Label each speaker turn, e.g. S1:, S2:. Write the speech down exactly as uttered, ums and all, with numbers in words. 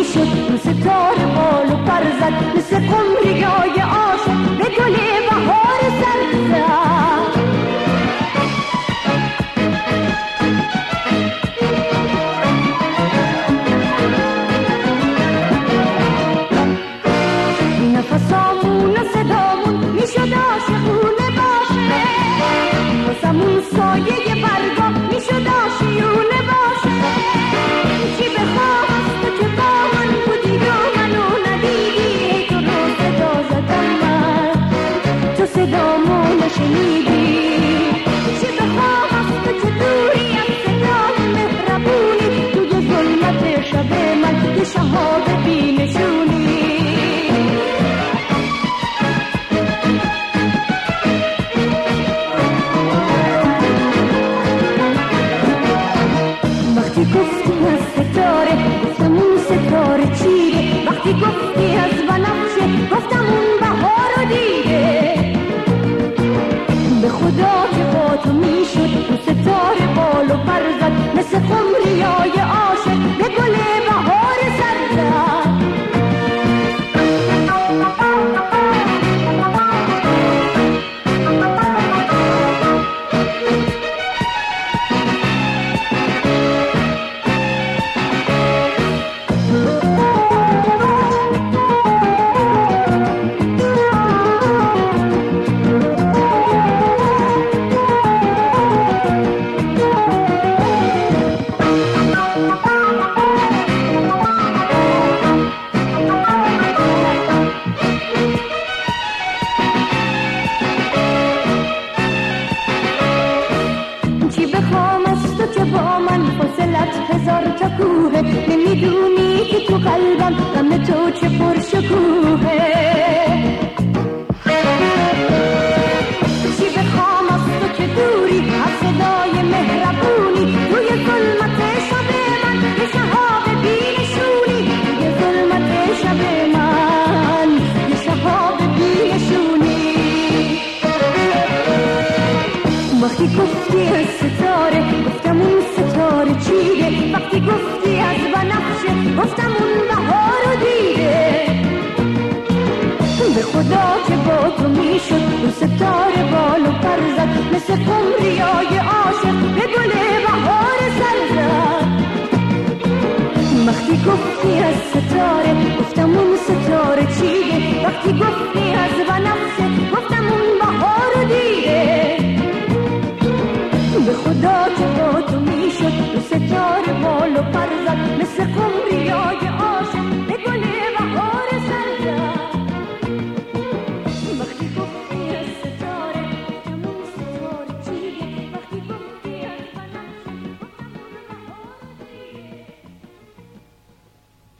S1: میشد رو ستاره بال و پر زد، مثل قمریای عاشق به گل بهار سر زد. نفسامون و صدامون میشد عاشقونه باشه، واسمون سایه برگا میشد آشیونه باشه. چی بخوام از تو که با من بودی و منو ندیدی، تو رو صدا زدم من تو صدامو نشنیدی. چی بخوام از تو که دوری از صدای مهربونی، توی ظلمت شب من یه شهاب بی‌نشونی. وقتی گفتی از ستاره گفتم اون ستاره چیه، وقتی گفتی از بنفشه گفتم اون بهار رو دیده. به خدا که با تو میشد اون ستاره بال و پر زد، مثل قمریای عاشق به گل بهار سر زد. هزار تا کوه نمیدونی که تو قلبم غم تو چه پرشکوهه. چی بخوام از تو که دوری از صدای مهربونی، توی ظلمت شب من یه شهاب بی‌نشونی. توی ظلمت شب من یه شهاب بی‌نشونی. وقتی گفتی از ستاره گفتم اون ستاره چیه، وقتی گفتی از بنفشه گفتم اون بهار رو دیده. به خدا که با تو میشد اون ستاره بال و پر زد، مثل قمریای عاشق به گل بهار سر زد. وقتی گفتی از ستاره گفتم اون ستاره چیه، وقتی گفتی از بنفشه گفتم اون بهار رو دیده. به خدا که با تو میشد اون ستاره بال و پر زد، مثل